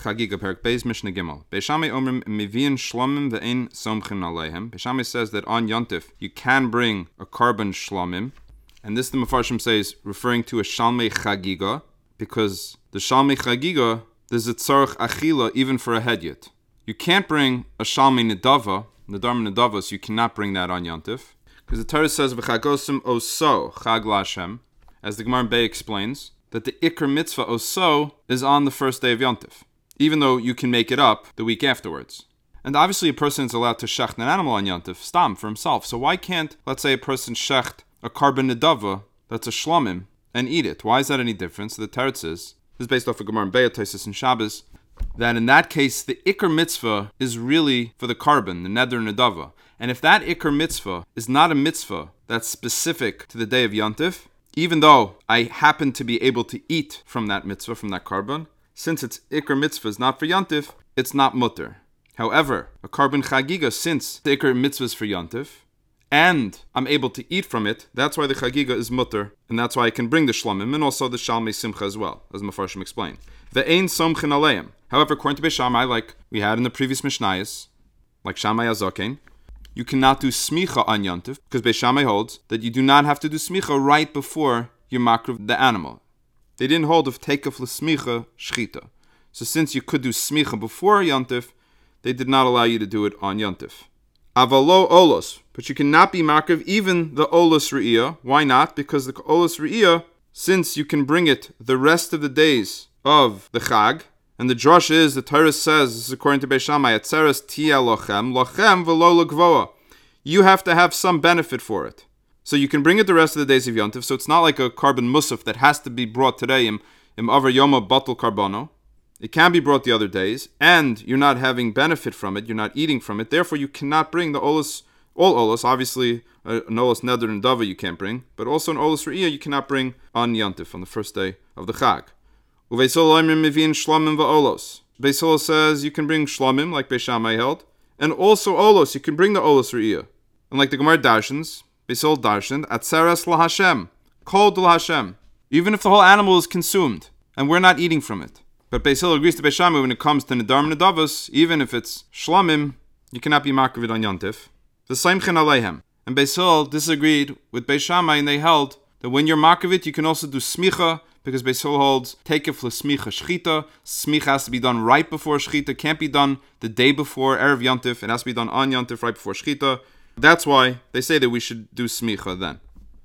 Chagiga, Perak Beis, Mishnah Gimel. Beis Shammai omrim mivian shlomim ve'ein somchin aleihem. Beis Shammai says that on Yontif you can bring a carbon shlomim, and this the Mefarshim says referring to a Shalmei Chagiga, because the Shalmei Chagiga there's a tzarech achila even for a hedyot. You can't bring a Shalmei Nedava, Nedarm Nedava, so you cannot bring that on Yontif, because the Torah says v'chagosim oso chag laHashem, as the Gemara in Bay explains, that the Iker Mitzvah Oso is on the first day of Yontif, even though you can make it up the week afterwards. And obviously a person is allowed to shecht an animal on Yontif, stam, for himself. So why can't, let's say, a person shecht a carbon nedava, that's a shlomim, and eat it? Why is that any different? So the Teretz is, this is based off of Gemara in Be'ah, Taisus and Shabbos, that in that case, the Iker Mitzvah is really for the carbon, the neder nedava. And if that Iker Mitzvah is not a mitzvah that's specific to the day of Yontif, even though I happen to be able to eat from that mitzvah, from that carbon, since its Iker mitzvah is not for Yontif, it's not mutter. However, a carbon chagiga, since the Iker mitzvah is for Yontif, and I'm able to eat from it, that's why the chagiga is mutter, and that's why I can bring the shlomim, and also the shalmei simcha as well, as Mefarshim explained. Ve'ein somchin aleim. However, according to Beis Shammai, like we had in the previous Mishnayos, like Shammai Azaken, you cannot do smicha on Yontif, because Beis Shammai holds that you do not have to do smicha right before you makriv the animal. They didn't hold of tekef l'smicha shchita. So since you could do smicha before Yontif, they did not allow you to do it on Yontif. Avalo olos, but you cannot be makriv even the olos re'iyah. Why not? Because the olos re'iyah, since you can bring it the rest of the days of the Chag, and the drush is, the Torah says, this is according to Beis Shammai, Atzeres tia lochem, lochem v'lo legvoa. You have to have some benefit for it. So you can bring it the rest of the days of Yontif, so it's not like a carbon musaf that has to be brought today im avar yoma batul karbono. It can be brought the other days, and you're not having benefit from it, you're not eating from it, therefore you cannot bring the olos, all olos, obviously an olos neder and dava you can't bring, but also an olos re'iyah you cannot bring on Yontif, on the first day of the Chag. Beis Hillel says you can bring shlomim, like Beis Shammai held, and also olos, you can bring the olos re'iyah. And like the Gemara darshans, Beis Hillel darshaned, atzeres laHashem, kol l'Hashem, even if the whole animal is consumed, and we're not eating from it. But Beis Hillel agrees to Beis Shammai when it comes to nedarm nedavos, even if it's shlomim, you cannot be makriv on Yontif. The Saimchen aleihem. And Beis Hillel disagreed with Beis Shammai, and they held that when you're makriv, you can also do smicha, because Beis Hillel holds tekef l'smicha shchita. Smicha has to be done right before shchita, can't be done the day before Erev Yontif. It has to be done on Yontif right before shchita. That's why they say that we should do smicha then.